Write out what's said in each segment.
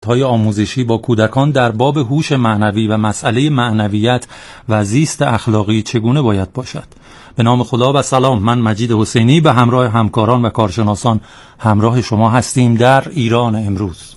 نهادهای آموزشی با کودکان در باب هوش معنوی و مسئله معنویت و زیست اخلاقی چگونه باید باشد. به نام خدا و سلام. من مجید حسینی به همراه همکاران و کارشناسان همراه شما هستیم در ایران امروز.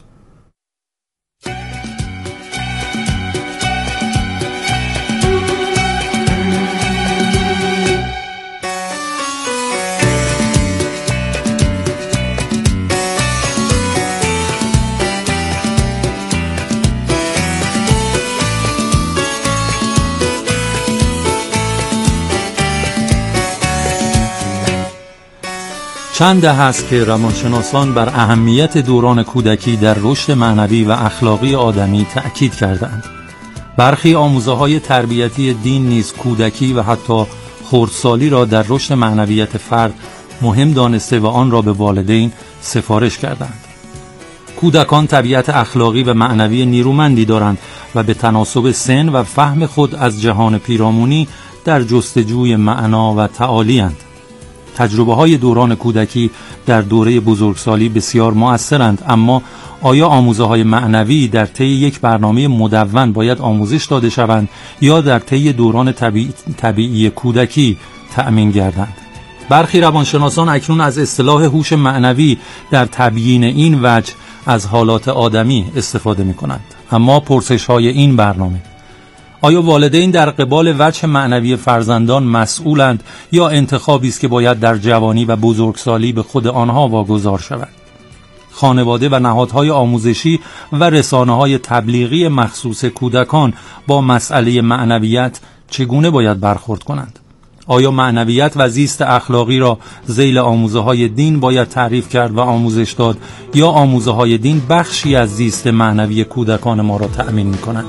چند دهه است که روانشناسان بر اهمیت دوران کودکی در رشد معنوی و اخلاقی آدمی تأکید کردند. برخی آموزه‌های تربیتی دین نیز کودکی و حتی خردسالی را در رشد معنویت فرد مهم دانسته و آن را به والدین سفارش کردند. کودکان طبیعت اخلاقی و معنوی نیرومندی دارند و به تناسب سن و فهم خود از جهان پیرامونی در جستجوی معنا و تعالی‌اند. تجربه‌های دوران کودکی در دوره بزرگسالی بسیار مؤثرند، اما آیا آموزه‌های معنوی در طی یک برنامه مدون باید آموزش داده شوند یا در طی دوران طبیعی کودکی تأمین گردند؟ برخی روانشناسان اکنون از اصطلاح هوش معنوی در تبیین این وجه از حالات آدمی استفاده می‌کنند. اما پرسش‌های این برنامه: آیا والدین در قبال وجه معنوی فرزندان مسئولند یا انتخابی است که باید در جوانی و بزرگسالی به خود آنها واگذار شود؟ خانواده و نهادهای آموزشی و رسانه‌های تبلیغی مخصوص کودکان با مسئله معنویت چگونه باید برخورد کنند؟ آیا معنویت و زیست اخلاقی را ذیل آموزه‌های دین باید تعریف کرد و آموزش داد یا آموزه‌های دین بخشی از زیست معنوی کودکان ما را تأمین می‌کنند؟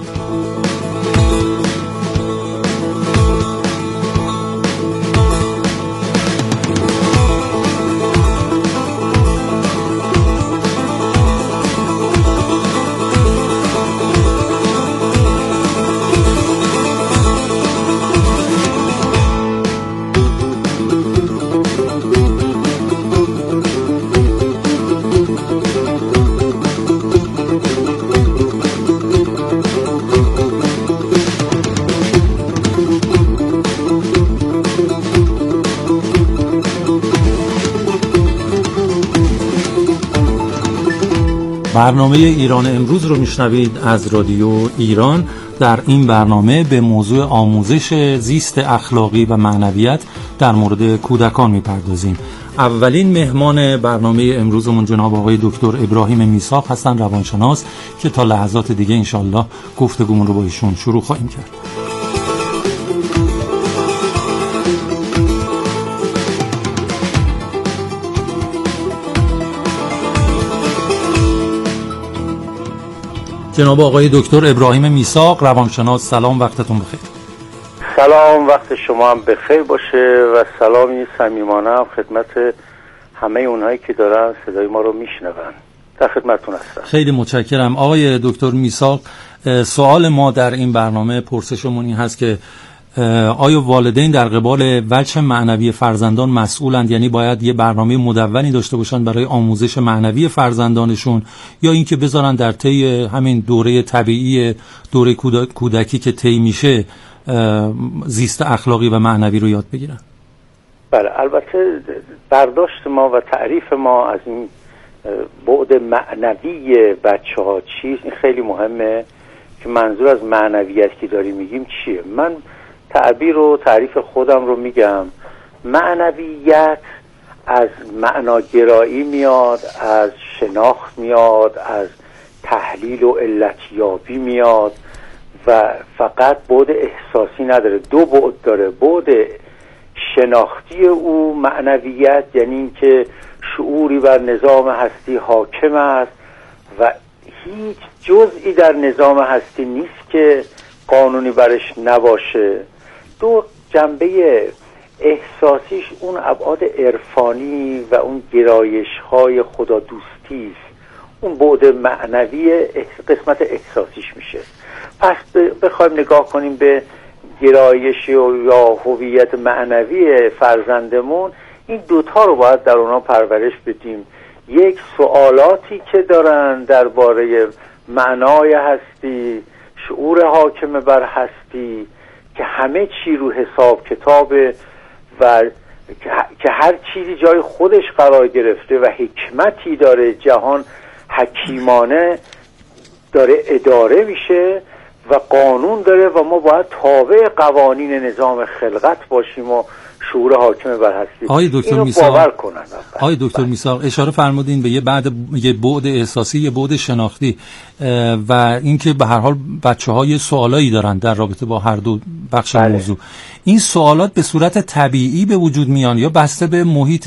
برنامه ایران امروز رو میشنوید از رادیو ایران. در این برنامه به موضوع آموزش زیست اخلاقی و معنویت در مورد کودکان میپردازیم. اولین مهمان برنامه امروزمون جناب آقای دکتر ابراهیم میثاق هستن، روانشناس، که تا لحظات دیگه انشالله گفتگومون رو با ایشون شروع خواهیم کرد. جناب آقای دکتر ابراهیم میثاق، روانشناس، سلام، وقتتون بخیر. سلام، وقت شما هم بخیر باشه و سلامی صمیمانه هم خدمت همه اونهایی که دارن صدای ما رو میشنون. در خدمتتون هستم. خیلی متشکرم. آقای دکتر میثاق، سوال ما در این برنامه، پرسشمون این هست که آیا والدین در قبال وجه معنوی فرزندان مسئولند؟ یعنی باید یه برنامه مدونی داشته باشن برای آموزش معنوی فرزندانشون یا اینکه بذارن در طی همین دوره طبیعی، دوره کودکی که طی میشه، زیست اخلاقی و معنوی رو یاد بگیرن؟ بله، البته برداشت ما و تعریف ما از این بعد معنوی بچه‌ها چیست، این خیلی مهمه که منظور از معنویت که داریم میگیم چیه. من تعبیر و تعریف خودم رو میگم. معنویت از معناگرایی میاد، از شناخت میاد، از تحلیل و علتیابی میاد و فقط بعد احساسی نداره، دو بعد داره. بعد شناختی او معنویت یعنی این که شعوری بر نظام هستی حاکم است و هیچ جزئی در نظام هستی نیست که قانونی برش نباشه. دو جنبه احساسیش اون ابعاد عرفانی و اون گرایش‌های خدا دوستی است، اون بعد معنوی قسمت احساسیش میشه. پس بخوایم نگاه کنیم به گرایش یا هویت معنوی فرزندمون، این دوتا رو باید در اونا پرورش بدیم. یک، سوالاتی که دارن درباره معنای هستی، شعور حاکم بر هستی که همه چی رو حساب کتابه و که هر چیزی جای خودش قرار گرفته و حکمتی داره، جهان حکیمانه داره اداره میشه و قانون داره و ما باید تابع قوانین نظام خلقت باشیم و شعور حاکم بر هستی. اینو باور کنن. آقای دکتر میثاق اشاره فرمودین به یه بعد احساسی، یه بعد شناختی و اینکه به هر حال بچه‌ها یه سوالایی دارن در رابطه با هر دو بخش موضوع. این سوالات به صورت طبیعی به وجود میان یا بسته به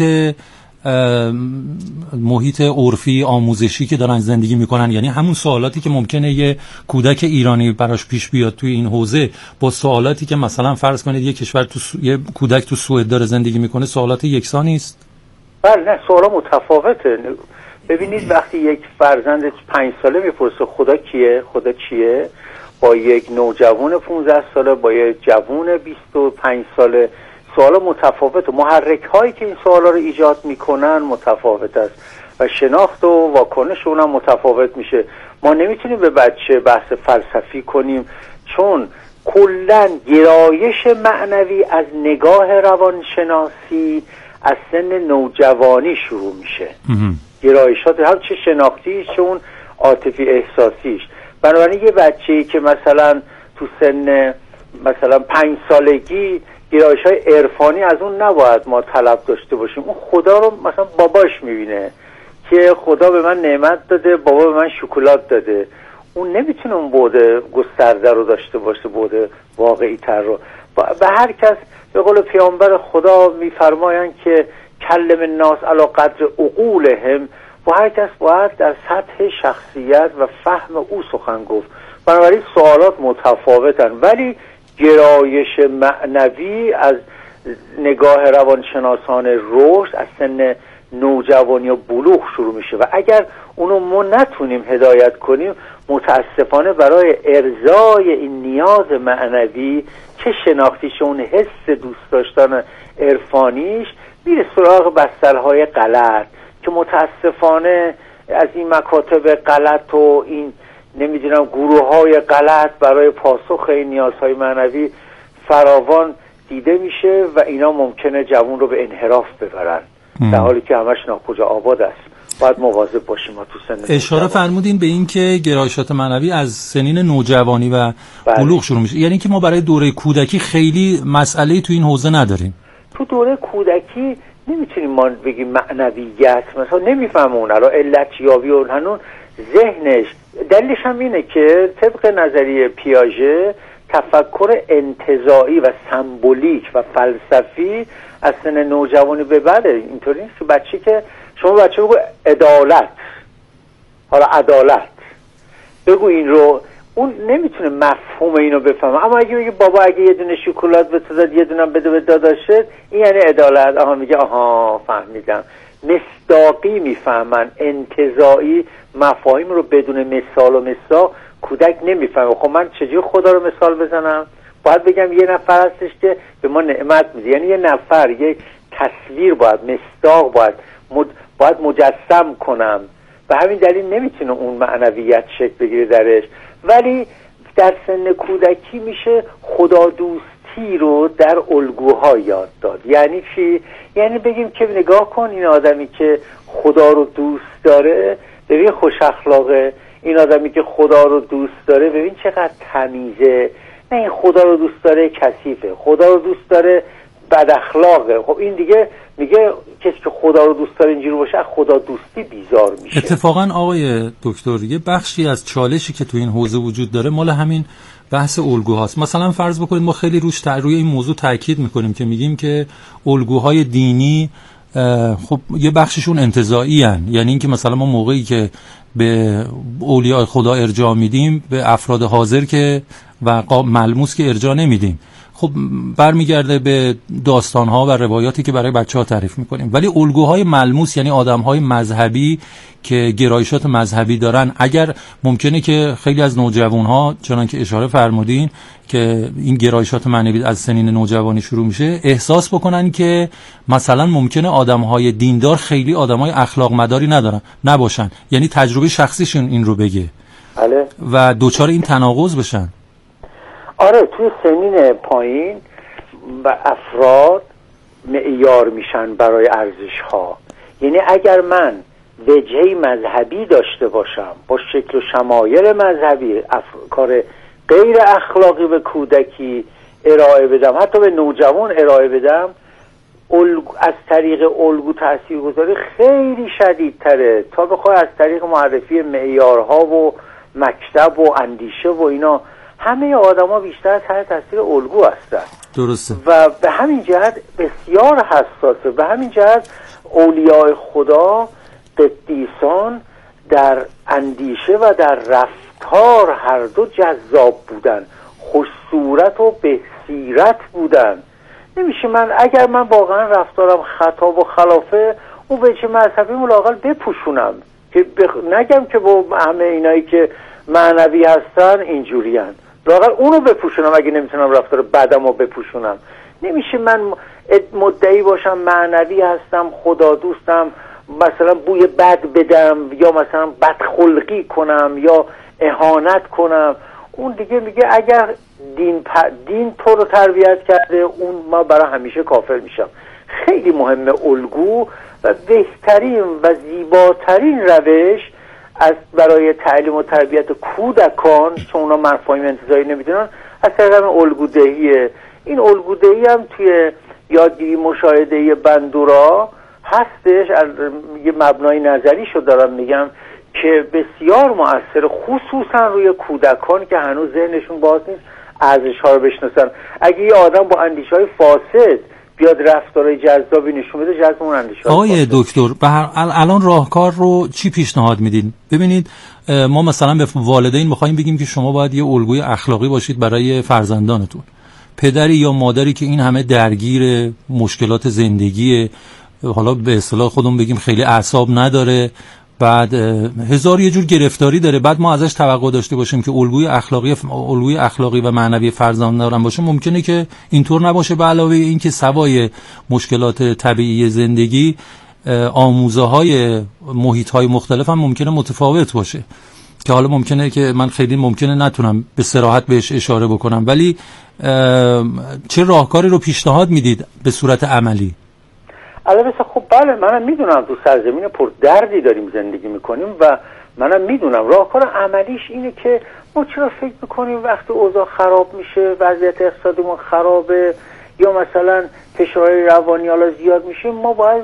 محیط عرفی آموزشی که دارن زندگی میکنن؟ یعنی همون سوالاتی که ممکنه یه کودک ایرانی براش پیش بیاد توی این حوزه با سوالاتی که مثلا فرض کنید یه کشور یه کودک تو سوئد داره زندگی میکنه سوالات یکسانی است؟ بله، نه، سوالا متفاوته. ببینید وقتی یک فرزند 5 ساله میپرسه خدا کیه، خدا چیه، با یک نوجوان 15 ساله، با یک جوان 25 ساله، سوالا متفاوته. محرک هایی که این سوالا رو ایجاد میکنن متفاوت است و شناخت و واکنش اونم متفاوت میشه. ما نمیتونیم به بچه بحث فلسفی کنیم چون کلا گرایش معنوی از نگاه روانشناسی از سن نوجوانی شروع میشه. گرایشات هم چه شناختیش چه اون عاطفی احساسیش. بنابراین یه بچه‌ای که مثلا تو سن مثلا 5 سالگی گرایش‌های عرفانی از اون نباید ما طلب داشته باشیم. اون خدا رو مثلا باباش میبینه که خدا به من نعمت داده، بابا به من شکلات داده. اون نمیتونه اون بعد گسترده رو داشته باشه، بعد واقعی تر رو. به هر کس به قول پیامبر خدا میفرمایند که کلم الناس علی قدر عقولهم، و هر کس باید در سطح شخصیت و فهم او سخن گفت. بنابراین سوالات متفاوتن ولی گرایش معنوی از نگاه روانشناسان رشد از سن نوجوانی و بلوغ شروع میشه و اگر اونو ما نتونیم هدایت کنیم متاسفانه برای ارضای این نیاز معنوی که شناختیش اون حس دوست داشتن عرفانیش میره سراغ بسترهای غلط که متاسفانه از این مکاتب غلط و این نمیدونم گروه‌های غلط برای پاسخ این نیازهای معنوی فراوان دیده میشه و اینا ممکنه جوان رو به انحراف ببرن در حالی که همش ناکجا آباد است. باید مواظب باشیم ما تو سن اشاره فرمودین به این که گرایشات معنوی از سنین نوجوانی و بلوغ شروع میشه، یعنی که ما برای دوره کودکی خیلی مسئله‌ای تو این حوزه نداریم. تو دوره کودکی نمیتونیم ما بگیم معنویت، مثلا نمیفهمه اون رو علت یابی و هنون ذهنش. دلیلش هم اینه که طبق نظریه پیاژه تفکر انتزاعی و سمبولیک و فلسفی از سن نوجوانی به بعد اینطوری نیست که بچه که شما بچه بگو عدالت، حالا عدالت بگو این رو، اون نمیتونه مفهوم اینو بفهمه. اما اگه بگه بابا اگه یه دونه شکلات به تو داد یه دونه بده به داداشت، این یعنی عدالت. آها میگه آها فهمیدم. مصداقی میفهمن، انتزاعی مفاهیم رو بدون مثال و مصداق کودک نمیفهمه. خب من چجوری خدا رو مثال بزنم؟ باید بگم یه نفر هستش که به ما نعمت میده، یعنی یه نفر، یه تصویر باید، مصداق باید مجسم کنم. به همین دلیل نمیتونه اون معنویت شکل بگیره درش. ولی در سن کودکی میشه خدا دوستی رو در الگوها یاد داد. یعنی چی؟ یعنی بگیم که نگاه کن این آدمی که خدا رو دوست داره ببین خوش اخلاقه، این آدمی که خدا رو دوست داره ببین چقدر تمیزه، نه این خدا رو دوست داره کثیفه، خدا رو دوست داره بد اخلاقه. خب این دیگه میگه کسی که خدا رو دوست داره اینجوری باشه از خدا دوستی بیزار میشه. اتفاقا آقای دکتر یه بخشی از چالشی که تو این حوزه وجود داره مال همین بحث الگوهاست. مثلا فرض بکنید ما خیلی روی این موضوع تاکید میکنیم که میگیم که الگوهای دینی خب یه بخششون انتزاعی هن. یعنی اینکه مثلا ما موقعی که به اولیاء خدا ارجاع میدیم به افراد حاضر که و ملموس که ارجاع نمیدیم. خب برمیگرده به داستان‌ها و روایاتی که برای بچه‌ها تعریف می‌کنیم. ولی الگوهای ملموس یعنی آدم‌های مذهبی که گرایشات مذهبی دارن، اگر ممکنه که خیلی از نوجوان‌ها چنان که اشاره فرمودین که این گرایشات معنوی از سنین نوجوانی شروع میشه، احساس بکنن که مثلا ممکنه آدم‌های دیندار خیلی آدم‌های اخلاق مداری نباشن، یعنی تجربه شخصیشون این رو بگه. بله. و دوچار این تناقض بشن. آره، توی سنین پایین و افراد معیار میشن برای ارزش ها. یعنی اگر من وجهه مذهبی داشته باشم، با شکل و شمایل مذهبی کار غیر اخلاقی به کودکی ارائه بدم، حتی به نوجوان ارائه بدم، از طریق الگو تاثیرگذاری خیلی شدیدتره تا بخوای از طریق معرفی معیارها و مکتب و اندیشه و اینا. همه آدما بیشتر تحت تاثیر الگو هستن. درسته. و به همین جهت بسیار حساسه. به همین جهت اولیاء خدا، قدیسان، در اندیشه و در رفتار هر دو جذاب بودن، خوش صورت و بهسیرت بودن. نمیشه اگر من واقعا رفتارم خطا و خلافه، اون وجه مذهبی ملاقل بپوشونم، که نگم که با همه اینایی که معنوی هستن اینجورین، لااقل اونو بپوشونم. اگه نمیتونم رفتار بدمو بپوشونم، نمیشه من مدعی باشم معنوی هستم، خدا دوستم، مثلا بوی بد بدم یا مثلا بدخلقی کنم یا اهانت کنم. اون دیگه میگه اگر دین تو رو تربیت کرده، اون ما برای همیشه کافر میشم. خیلی مهمه الگو و بهترین و زیباترین روش از برای تعلیم و تربیت کودکان، چون اونا مفاهیم انتزاعی نمیدونن، از طریق الگودهیه. این الگودهی هم توی یادگیری مشاهده‌ای بندورا هستش. یه مبنای نظریشو دارم میگم که بسیار مؤثر، خصوصا روی کودکان که هنوز ذهنشون باز نیست ارزش‌ها رو بشناسن. اگه یه آدم با اندیشه‌های فاسد بیاد رفتارهای جذابی نشون بده، جذب اون اندیشه. آقای دکتر، الان راهکار رو چی پیشنهاد میدین؟ ببینید، ما مثلا به والدین می‌خوایم بگیم که شما باید یه الگوی اخلاقی باشید برای فرزندانتون. پدری یا مادری که این همه درگیر مشکلات زندگی، حالا به اصطلاح خودمون بگیم خیلی اعصاب نداره، بعد هزار یه جور گرفتاری داره، بعد ما ازش توقع داشته باشیم که الگوی اخلاقی و معنوی فرزندان باشه، ممکنه که اینطور نباشه. به علاوه این که سوای مشکلات طبیعی زندگی، آموزه‌های محیط‌های مختلف هم ممکنه متفاوت باشه، که حالا ممکنه که من خیلی نتونم به صراحت بهش اشاره بکنم، ولی چه راهکاری رو پیشنهاد میدید به صورت عملی؟ البته خب بله، منم میدونم تو سرزمین پر دردی داریم زندگی میکنیم و منم میدونم راهکار عملیش اینه که ما چرا فکر میکنیم وقتی اوضاع خراب میشه، وضعیت اقتصادیمون خرابه یا مثلا فشارهای روانی حالا زیاد میشه، ما باید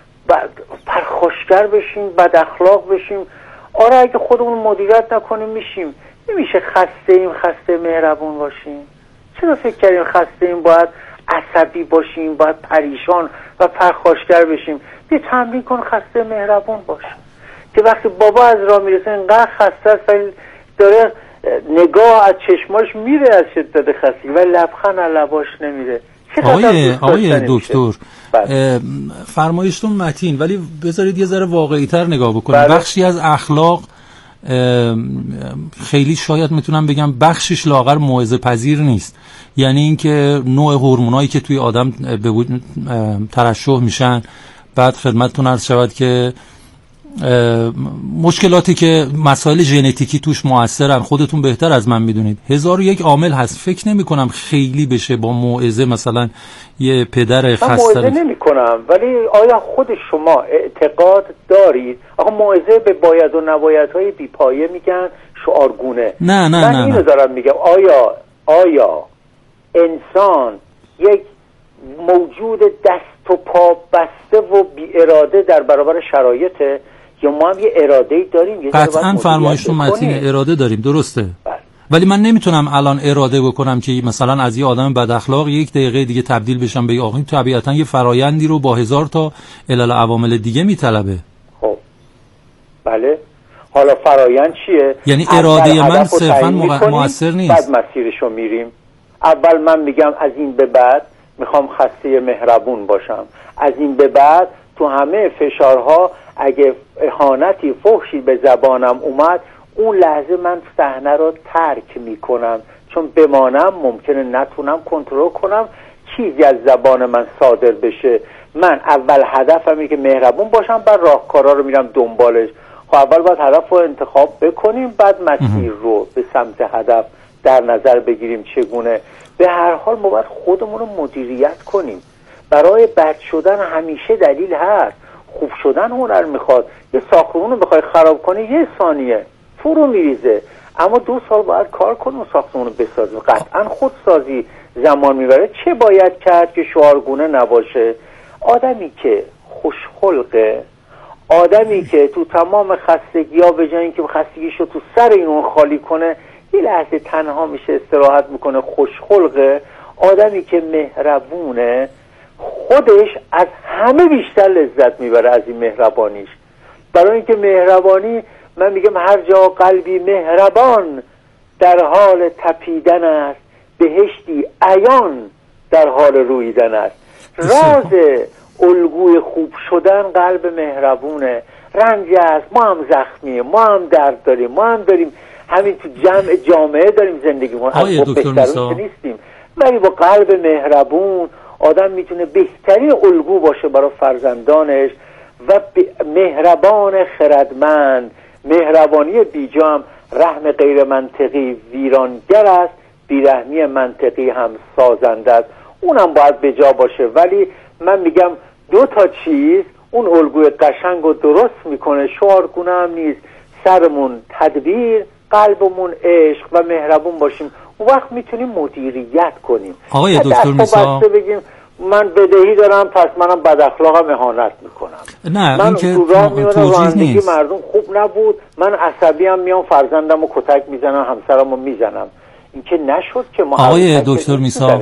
پرخاشگر بشیم، بد اخلاق بشیم. آره، اگه خودمون مدیریت نکنیم میشیم. نمیشه خسته مهربون باشیم. چرا فکر کردیم خسته باید عصبی باشیم، باید پریشان و پرخاشگر بشیم؟ بیا تمرین کن خسته مهربون باش، که وقتی بابا از راه میرسه اینقدر خسته است ولی داره نگاه از چشماش میره از شدت خستگی و لبخند از لباش نمیره. آقای دکتر، فرمایشتون متین، ولی بذارید یه ذره واقعی‌تر نگاه بکنیم. بخشی از اخلاق خیلی شاید میتونم بگم بخشش لاغر موعظه پذیر نیست. یعنی اینکه نوع هورمونایی که توی آدم به وجود ترشح میشن، بعد خدمتتون عرض شود که مشکلاتی که مسائل ژنتیکی توش موثرن، خودتون بهتر از من میدونید. 1001 عامل هست. فکر نمی کنم خیلی بشه با موعظه مثلا یه پدر خسته. موعظه نمی کنم، ولی آیا خود شما اعتقاد دارید آقا موعظه به باید و نبایدهای بی‌پایه میگن شعارگونه؟ نه من اینو دارم میگم، آیا انسان یک موجود دست و پا بسته و بی اراده در برابر شرایطه، یا ما هم یه اراده‌ای داریم؟ قطعاً فرمایشتون متین، اراده داریم، درسته. ولی من نمیتونم الان اراده بکنم که مثلا از یه آدم بد اخلاق 1 دقیقه دیگه تبدیل بشم به یه آقا. طبیعتاً یه فرایندی رو با 1000 تا علل عوامل دیگه میطلبه. خب بله، حالا فرایند چیه؟ یعنی اراده من صرفاً مؤثر نیست. بعد مسیرشو میریم. اول من میگم از این به بعد میخوام خسته مهربون باشم، از این به بعد تو همه فشارها اگه اهانتی فحشی به زبانم اومد، اون لحظه من صحنه رو ترک میکنم، چون بمانم ممکنه نتونم کنترل کنم چیزی از زبان من صادر بشه. من اول هدفم اینه که مهربون باشم، بعد راهکارا رو میرم دنبالش. خب اول باید هدف رو انتخاب بکنیم، بعد مسیر رو به سمت هدف در نظر بگیریم چگونه. به هر حال ما باید خودمون رو مدیریت کنیم. برای بد شدن همیشه دلیل هست، خوب شدن هنر میخواد. یه ساختمون رو بخوای خراب کنی 1 ثانیه فرو میریزه، اما 2 سال باید کار کنیم و ساختمون رو بسازیم. قطعا خودسازی زمان میبره. چه باید کرد که شعارگونه نباشه؟ آدمی که خوشخلقه، آدمی که تو تمام خستگی ها به جای اینکه خستگیشو تو سر این اون خالی کنه یه لحظه تنها میشه استراحت میکنه، خوشخلقه، آدمی که مهربونه، خودش از همه بیشتر لذت میبره از این مهربانیش. برای اینکه مهربانی، من میگم هر جا قلبی مهربان در حال تپیدن است، بهشتی عیان در حال رویدن است. راز الگوی خوب شدن قلب مهربونه. رنج است، ما هم زخمیه، ما هم درد داریم، ما هم داریم همین تو جامعه داریم زندگیمون، از بهترون که نیستیم، ولی با قلب مهربون آدم میتونه بهترین الگو باشه برای فرزندانش و مهربان خردمند. مهربانی بیجا هم رحم غیر منطقی ویرانگر است، بیرحمی منطقی هم سازنده است. اونم باید به جا باشه. ولی من میگم 2 تا چیز اون الگوی قشنگ و درست میکنه. شعارگونه هم نیست، سرمون تدبیر، قلبمون عشق و مهربون باشیم. اون وقت میتونیم مدیریت کنیم. آقای دکتر میسا بگیم من بدهی دارم پس منم بد اخلاقم اهانت میکنم. نه من این که توجیه نیست. مردم خوب نبود، من عصبی هم میام فرزندمو کتک میزنم، همسرمو میزنم. این که نشد که ما آقای دکتر میسا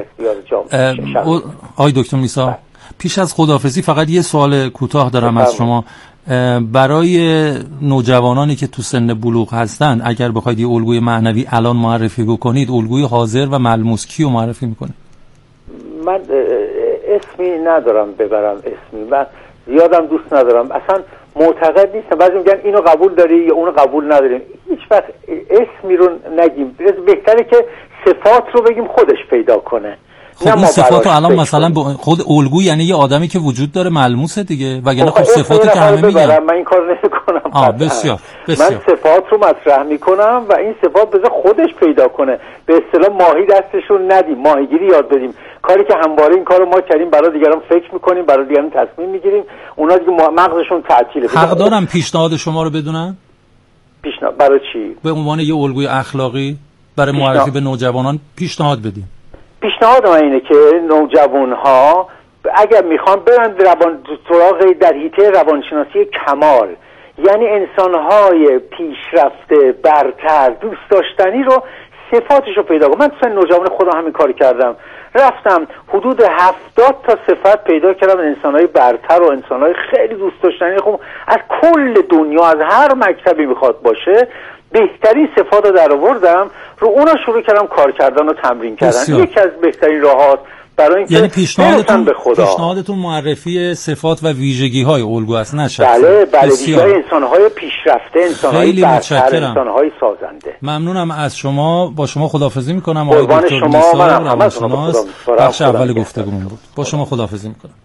پیش از خداحافظی فقط یه سوال کوتاه دارم از شما. برای نوجوانانی که تو سن بلوغ هستن اگر بخواید یه الگوی معنوی الان معرفی بکنید، الگوی حاضر و ملموس کیو معرفی میکنید؟ من اسمی ندارم ببرم، اسمی من زیادم دوست ندارم، اصلا معتقد نیستم. بعضی میگن اینو قبول داری یا اونو قبول نداریم. هیچ وقت اسمی رو نگیم، بهتره که صفات رو بگیم خودش پیدا کنه. خب این صفات رو الان مثلا خود الگو یعنی یه آدمی که وجود داره ملموسه دیگه، وگرنه خب صفاتی که همه میگن. من این کار نمی‌کنم. بسیار من صفات رو مطرح میکنم و این صفات بذار خودش پیدا کنه. به اصطلاح ماهی دستشون ندیم، ماهیگیری یاد بدیم. کاری که همواره این کارو ما کردیم، برای دیگران فکر میکنیم، برای دیگران تصمیم میگیریم، اونا دیگه مغزشون تعطیله. حق دارم پیشنهاد شما رو بدونم؟ پیشنهاد برای چی؟ به عنوان یه الگوی اخلاقی برای معرفی به نوجوانان پیشنهاد بدیم. پیشنهاد من اینه که نوجوان‌ها اگر میخوان برن سراغ در حیطه روانشناسی کمال، یعنی انسان‌های پیشرفته برتر دوست داشتنی رو، صفاتش رو پیدا کنم. من تو نوجوان خودم همین کار کردم، رفتم حدود 70 تا صفت پیدا کردم، انسان‌های برتر و انسان‌های خیلی دوست داشتنی. خب از کل دنیا، از هر مکتبی میخواد باشه، بهترین صفات رو در آوردم، رو اونا شروع کردم کار کردن و تمرین کردن. یکی از بهترین راهات برای اینکه یعنی پیشنهادتون معرفی صفات و ویژگی‌های الگو است، نه شخصا؟ بله ویژگی‌های انسان‌های پیشرفته، انسان‌های برتر، انسان‌های سازنده. ممنونم از شما. با شما خداحافظی می‌کنم آقای دکتر میسا، روانشناس. بخش اول گفتگومون بود. با شما خداحافظی می‌کنم.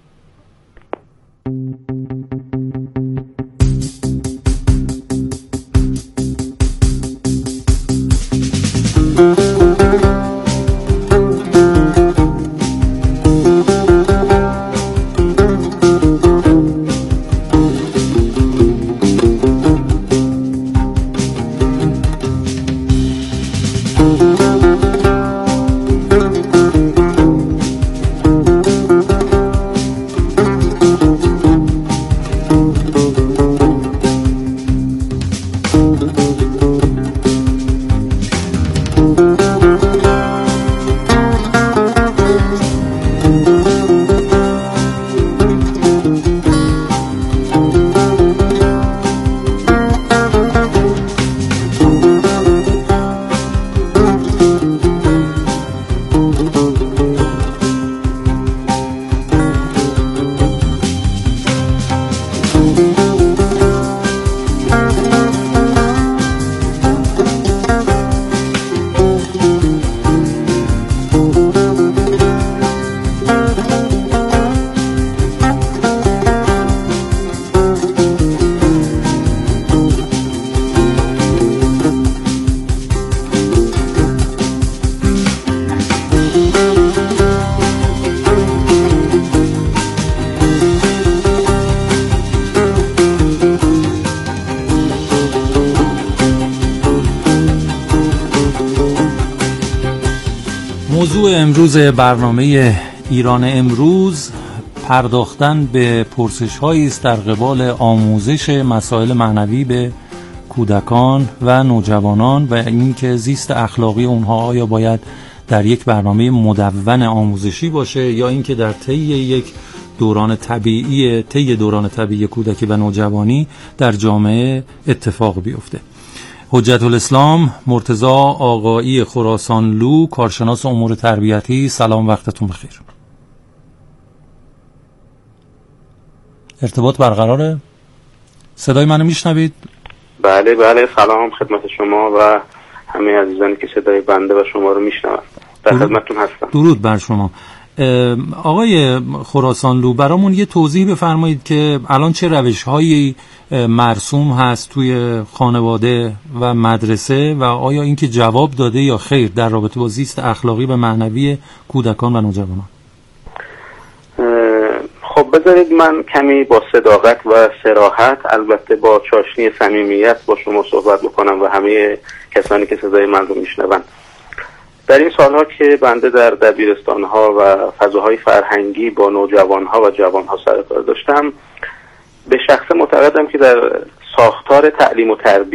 موضوع امروز برنامه ایران امروز پرداختن به پرسش‌هایی است در قبال آموزش مسائل معنوی به کودکان و نوجوانان و اینکه زیست اخلاقی اونها آیا باید در یک برنامه مدون آموزشی باشه یا اینکه در طی یک دوران طبیعی کودکی و نوجوانی در جامعه اتفاق بیفته. حجت الاسلام مرتضی آقایی خراسانلو، کارشناس امور تربیتی، سلام، وقتتون بخیر. ارتباط برقراره؟ صدای منو میشنوید؟ بله سلام خدمت شما و همه عزیزانی که صدای بنده و شما رو میشنوند. در خدمتتون هستم. درود بر شما. آقای خراسانلو، برامون یه توضیح بفرمایید که الان چه روش‌هایی مرسوم هست توی خانواده و مدرسه و آیا اینکه جواب داده یا خیر در رابطه با زیست اخلاقی و معنوی کودکان و نوجوانان؟ خب بذارید من کمی با صداقت و صراحت، البته با چاشنی صمیمیت با شما صحبت بکنم و همه کسانی که صدای من رو میشنوند. در این سالها که بنده در دبیرستان‌ها و فضاهای فرهنگی با نوجوان‌ها و جوان‌ها سر کار داشتم، به شخص معتقدم که در ساختار تعلیم و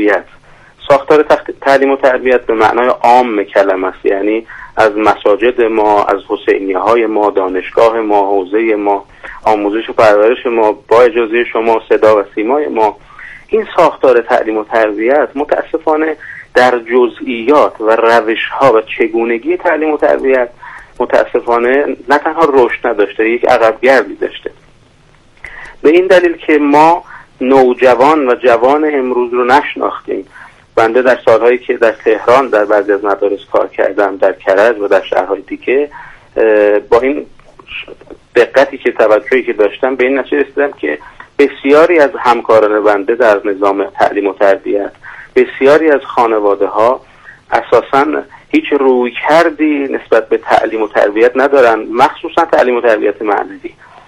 تربیت به معنای عام کلمه است، یعنی از مساجد ما، از حسینیه‌های ما، دانشگاه ما، حوزه ما، آموزش و پرورش ما، با اجازه شما صدا و سیمای ما، این ساختار تعلیم و تربیت متاسفانه در جزئیات و روش‌ها و چگونگی تعلیم و تربیت متاسفانه نه تنها رشد نداشته، یک عقبگردی داشته. به این دلیل که ما نوجوان و جوان امروز رو نشناختیم. بنده در سالهایی که در تهران در بعضی از مدارس کار کردم، در کرج و در شهرهای دیگه، با این دقتی که توجهی که داشتم به این نتیجه رسیدم که بسیاری از همکاران بنده در نظام تعلیم و تربیت، بسیاری از خانواده ها اساساً هیچ رویکردی نسبت به تعلیم و تربیت ندارن، مخصوصا تعلیم و تربیت معنوی.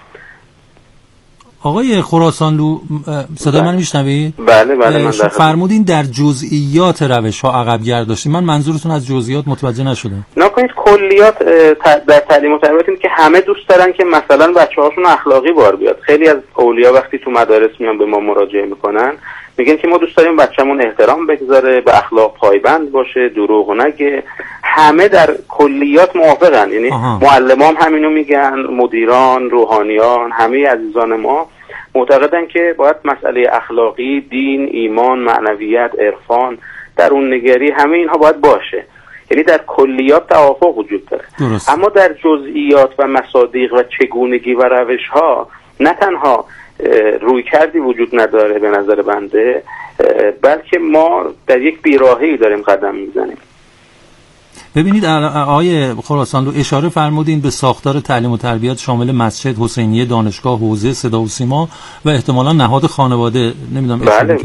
آقای خراسانلو، صدای من میشنوید؟ بله من فرمودین در جزئیات روش‌ها عقب‌گرد داشتیم. من منظورتون از جزئیات متوجه نشدم. نکنید کلیات در تعلیم و تربیت این که همه دوست دارن که مثلا بچه‌هاشون اخلاقی بار بیاد. خیلی از اولیا وقتی تو مدارس میان به ما مراجعه میکنن میگن که ما دوست داریم بچه‌مون احترام بگذاره، به اخلاق پایبند باشه، دروغ نگه. همه در کلیات موافقن، یعنی معلمان همینو میگن، مدیران، روحانیان، همه عزیزان ما معتقدن که باید مسئله اخلاقی، دین، ایمان، معنویت، عرفان، درون‌نگری، همه اینها باید باشه. یعنی در کلیات توافق وجود داره. درست. اما در جزئیات و مصادیق و چگونگی و روش‌ها نه تنها روی کردی وجود نداره به نظر بنده، بلکه ما در یک بیراهه‌ای داریم قدم میزنیم. ببینید آقای خراسانلو، اشاره فرمودین به ساختار تعلیم و تربیت شامل مسجد، حسینیه، دانشگاه، حوزه، صدا و سیما و احتمالاً نهاد خانواده. نمیدونم بله.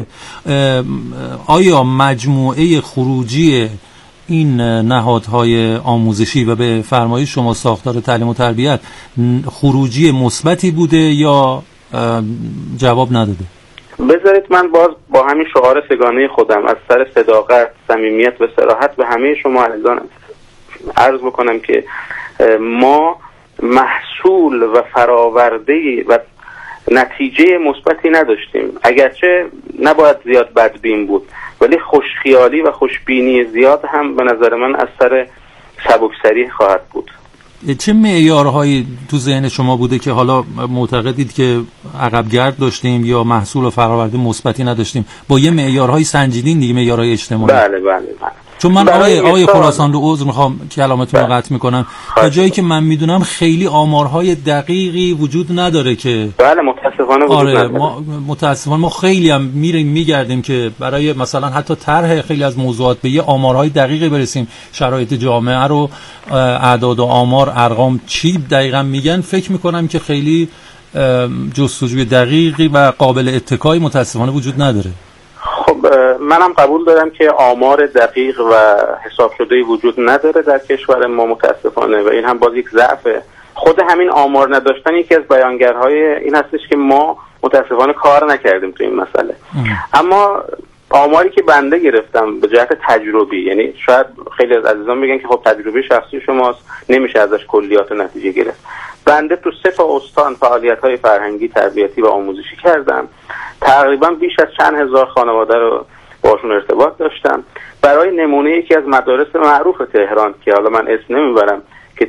آیا مجموعه خروجی این نهادهای آموزشی و به فرمایش شما ساختار تعلیم و تربیت خروجی مثبتی بوده یا جواب نداده؟ بذارید من باز با همین شعار سگانه خودم از سر صداقت، صمیمیت و صراحت به همه شما عزیزان عرض بکنم که ما محصول و فراورده و نتیجه مثبتی نداشتیم. اگرچه نباید زیاد بدبین بود، ولی خوشخیالی و خوشبینی زیاد هم به نظر من از سر سبکسری خواهد بود. چه معیارهایی تو ذهن شما بوده که حالا معتقدید که عقبگرد داشتیم یا محصول و فراورده مثبتی نداشتیم؟ با یه معیارهایی سنجیدین دیگه، معیارهای اجتماعی؟ بله. چون من آقای خراسانلو عذر میخوام کلامتون رو قطع میکنم، تا جایی که من میدونم خیلی آمارهای دقیقی وجود نداره که بله متاسفانه وجود نداره. متاسفانه ما خیلی هم میگردیم که برای مثلا حتی طرح خیلی از موضوعات به یه آمارهای دقیقی برسیم، شرایط جامعه رو، اعداد و آمار، ارقام چی دقیقا میگن، فکر میکنم که خیلی جستجوی دقیقی و قابل اتکایی متاسفانه وجود نداره. خب منم قبول دارم که آمار دقیق و حساب شده‌ای وجود نداره در کشور ما متاسفانه، و این هم باز یک ضعفه. خود همین آمار نداشتن یکی از بیانگرهای این هستش که ما متاسفانه کار نکردیم تو این مسئله. اما آماری که بنده گرفتم به جهت تجربی، یعنی شاید خیلی از عزیزان بگن که خب تجربه شخصی شماست نمیشه ازش کلیات و نتیجه گرفت. بنده تو 3 استان فعالیت‌های فرهنگی، تربیتی و آموزشی کردم. تقریبا بیش از چند هزار خانواده رو باشون ارتباط داشتم. برای نمونه یکی از مدارس معروف تهران که حالا من اسم نمیبرم که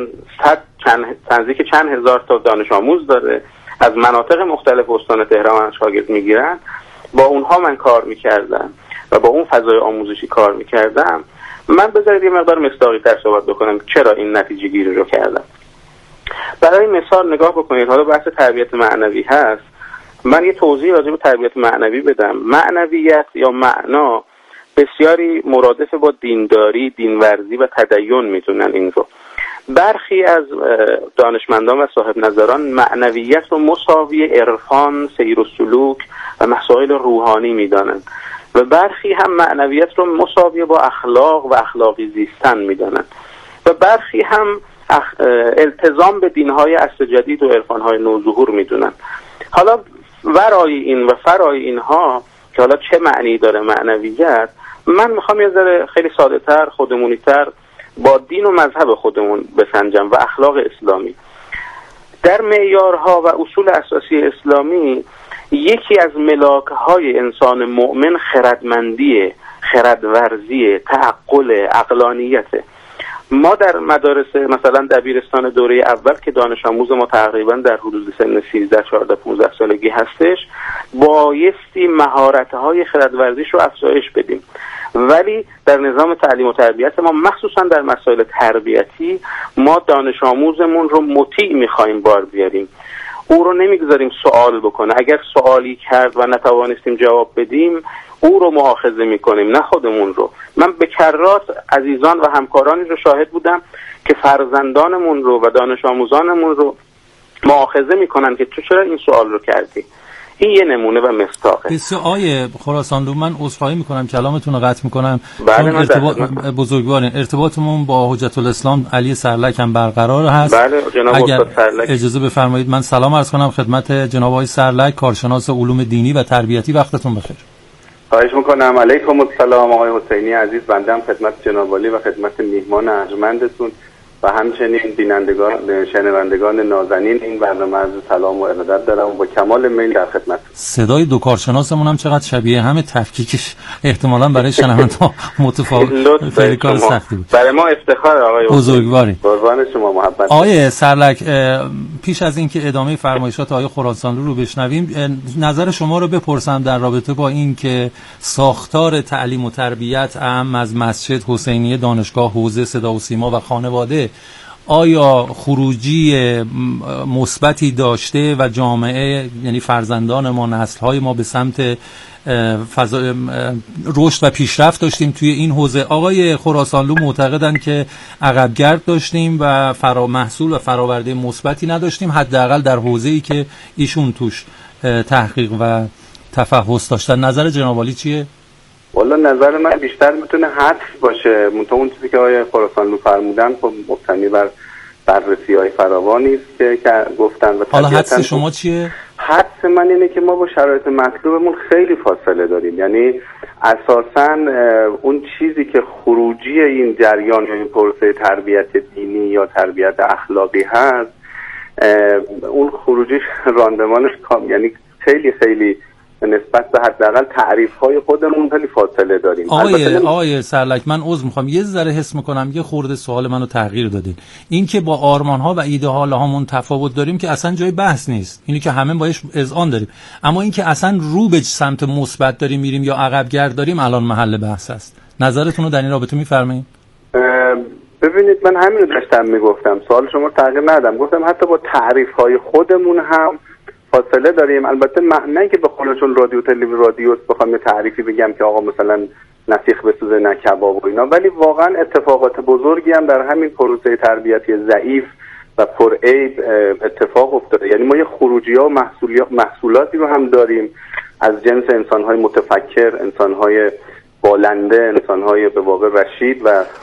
چند هزار تا دانش آموز داره، از مناطق مختلف استان تهران شاگرد میگیرن، با اونها من کار میکردم و با اون فضای آموزشی کار میکردم. من بذارید یه مقدار مصداقی تر صحبت بکنم چرا این نتیجه گیری رو کردم. برای مثال نگاه بکنید، حالا بحث تربیت معنوی هست، من یه توضیح راجع به تربیت معنوی بدم. معنویت یا معنا بسیاری مرادف با دینداری، دینورزی و تدین میدونن این رو. برخی از دانشمندان و صاحب نظران معنویت رو مساوی عرفان، سیر و سلوک و مسائل روحانی میدانند و برخی هم معنویت رو مساوی با اخلاق و اخلاقی زیستن میدانند و برخی هم التزام به دینهای عصر جدید و عرفانهای نوظهور میدونن. حالا ورای این و فرای اینها که حالا چه معنی داره معنویت، من میخوام یه ذره خیلی ساده تر، خودمونی تر با دین و مذهب خودمون بسنجم و اخلاق اسلامی. در معیارها و اصول اساسی اسلامی یکی از ملاکهای انسان مؤمن خردمندی، خردورزی، تعقل، عقلانیته. ما در مدارس مثلا دبیرستان دوره اول که دانش آموز ما تقریبا در حدود سن 13 14 15 سالگی هستش، بایستی مهارت‌های خردورزیش رو افزایش بدیم، ولی در نظام تعلیم و تربیت ما مخصوصا در مسائل تربیتی ما دانش آموزمون رو مطیع می‌خوایم بار بیاریم. او رو نمیگذاریم سوال بکنه. اگر سوالی کرد و نتوانستیم جواب بدیم او رو مؤاخذه میکنیم، نه خودمون رو. من به کرات عزیزان و همکارانی رو شاهد بودم که فرزندانمون رو و دانش آموزانمون رو مؤاخذه میکنن که تو چرا این سوال رو کردی. این یه نمونه و مصداقه. بسیار آیه خراسانلو، من عذرخواهی میکنم کلامتون رو قطع میکنم. بله، بزرگوارین ارتباطمون با حجت الاسلام علی سرلک هم برقرار هست. بله جناب اگر سرلک اجازه بفرمایید من سلام عرض کنم خدمت جناب آقای سرلک، کارشناس علوم دینی و تربیتی. وقتتون بخیر. خواهش میکنم. علیکم السلام آقای حسینی عزیز. بنده هم خدمت جناب عالی و خدمت میهمان ارجمندتون و همچنین شنوندگان نازنین این برنامه از سلام و ارادت دارم و با کمال میل در خدمت. صدای دو کارشناسمون هم چقدر شبیه همه، تفکیکش احتمالاً برای شنوندا متفاوت. خیلی کار سختی بود. برای ما افتخار آقای بزرگواری. قربان شما محبت. آقای سرلک، پیش از اینکه ادامه فرمایشات آقای خراسانلو رو بشنویم، نظر شما رو بپرسم در رابطه با این که ساختار تعلیم و تربیت اهم از مسجد، حسینیه، دانشگاه، حوزه، صدا و سیما و خانواده آیا خروجی مثبتی داشته و جامعه، یعنی فرزندان ما، نسل‌های ما به سمت رشد و پیشرفت داشتیم توی این حوزه؟ آقای خراسانلو معتقدند که عقبگرد داشتیم و محصول و فراورده مثبتی نداشتیم، حداقل در حوزه‌ای که ایشون توش تحقیق و تفحص داشتن. نظر جناب عالی چیه؟ والا نظر من بیشتر میتونه حدس باشه، منتها اون چیزی که آقای خراسانلو فرمودن خب مبتنی بر بررسی‌های فراوانی است که گفتن. و حالا حدس شما چیه؟ حدس من اینه که ما با شرایط مطلوبمون خیلی فاصله داریم. یعنی اساساً اون چیزی که خروجی این جریان یا این پروسه تربیت دینی یا تربیت اخلاقی هست، اون خروجیش راندمانش یعنی خیلی خیلی نسبت به حداقل تعریف‌های خودمون خیلی فاصله داریم. آقای سرلک، من عذر میخوام یه ذره حس میکنم یه خورده سوال منو تغییر دادین. این که با آرمان‌ها و ایده‌ها هامون تفاوت داریم که اصلا جای بحث نیست، اینی که همه باش اذعان داریم، اما این که اصلا رو به سمت مثبت داریم میریم یا عقبگرد داریم الان محل بحث است. نظرتون رو در این رابطه میفرمایید؟ ببینید من همین رو داشتم میگفتم، سوال شما تغییر ندادم، گفتم حتی با تعریف‌های خودمون هم فاصله داریم. البته نه که به خودشون رادیو بخوام یه تعریفی بگم که آقا مثلا نسیخ بسوزه نه کباب و اینا، ولی واقعا اتفاقات بزرگی هم در همین پروسه تربیتی ضعیف و پرعیب اتفاق افتاده. یعنی ما یه خروجی‌ها و محصولاتی رو هم داریم از جنس انسان‌های متفکر، انسان‌های بالنده، انسان‌های به واقع رشید و